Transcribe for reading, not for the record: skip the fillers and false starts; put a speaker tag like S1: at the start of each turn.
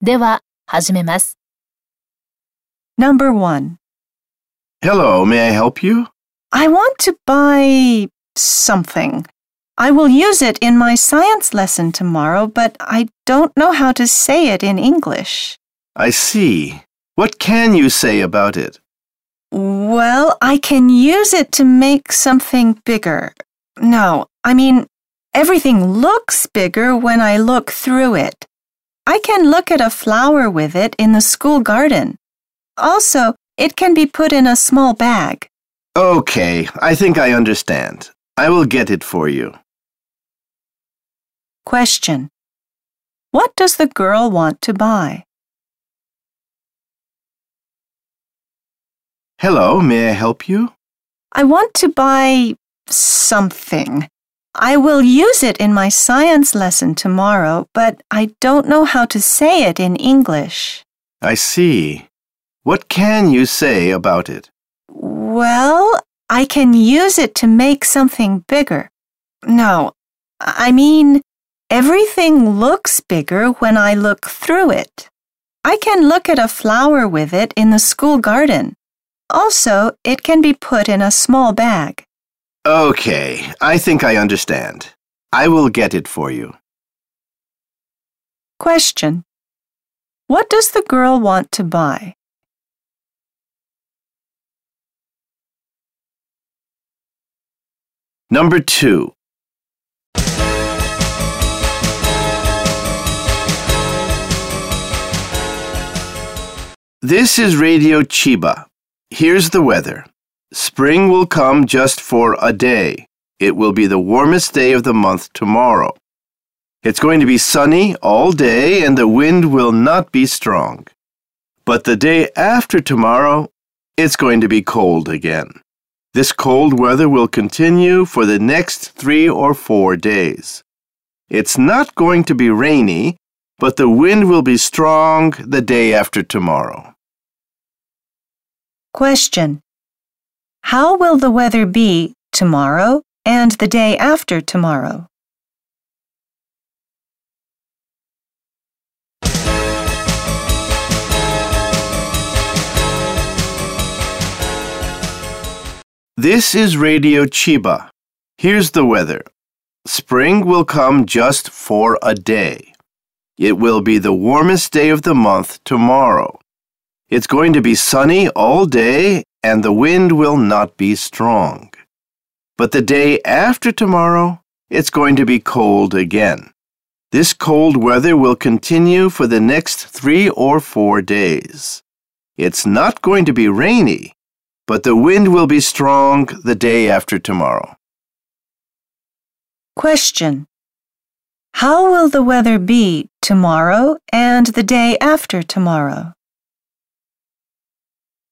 S1: では、始めます。
S2: Number 1.
S3: Hello, may I help you?
S2: I want to buy something. I will use it in my science lesson tomorrow, but I don't know how to say it in English.
S3: I see. What can you say about it?
S2: Well, I can use it to make something bigger. No, I mean, everything looks bigger when I look through it. I can look at a flower with it in the school garden. Also, it can be put in a small bag.
S3: Okay, I think I understand. I will get it for you.
S2: Question. What does the girl want to buy?
S3: Hello, may I help you?
S2: I want to buy something. I will use it in my science lesson tomorrow, but I don't know how to say it in English.
S3: I see. What can you say about it?
S2: Well, I can use it to make something bigger. No, I mean, everything looks bigger when I look through it. I can look at a flower with it in the school garden. Also, it can be put in a small bag.
S3: Okay, I think I understand. I will get it for you.
S2: Question. What does the girl want to buy?
S3: Number 2. This is Radio Chiba. Here's the weather. Spring will come just for a day. It will be the warmest day of the month tomorrow. It's going to be sunny all day and the wind will not be strong. But the day after tomorrow, it's going to be cold again. This cold weather will continue for the next 3 or 4 days. It's not going to be rainy, but the wind will be strong the day after tomorrow.
S2: Question. How will the weather be tomorrow and the day after tomorrow?
S3: This is Radio Chiba. Here's the weather. Spring will come just for a day. It will be the warmest day of the month tomorrow. It's going to be sunny all day and the wind will not be strong. But the day after tomorrow, it's going to be cold again. This cold weather will continue for the next 3 or 4 days. It's not going to be rainy, but the wind will be strong the day after tomorrow.
S2: Question. How will the weather be tomorrow and the day after tomorrow?